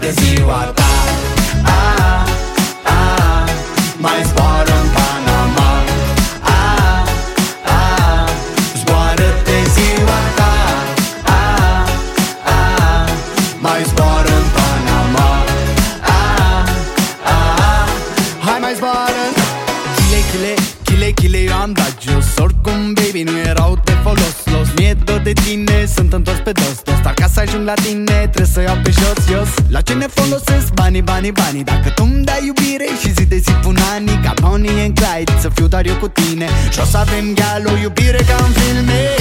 de ziua ta. Mai zboară în Panama. Zboară-te ziua ta. Mai zboară în Panama. Hai mai zboară. Chile, eu am dat jos. Oricum, baby, nu erau de folos. Mi-e dor de tine, sunt întors pe dos. Dar ca să ajung la tine, trebuie să iau pe jos. La ce ne folosesc banii? Dacă tu-mi dai iubire și zi de zi pun ani, ca Bonnie and Clyde, să fiu doar eu cu tine. Și o să avem gal, o iubire ca în filme.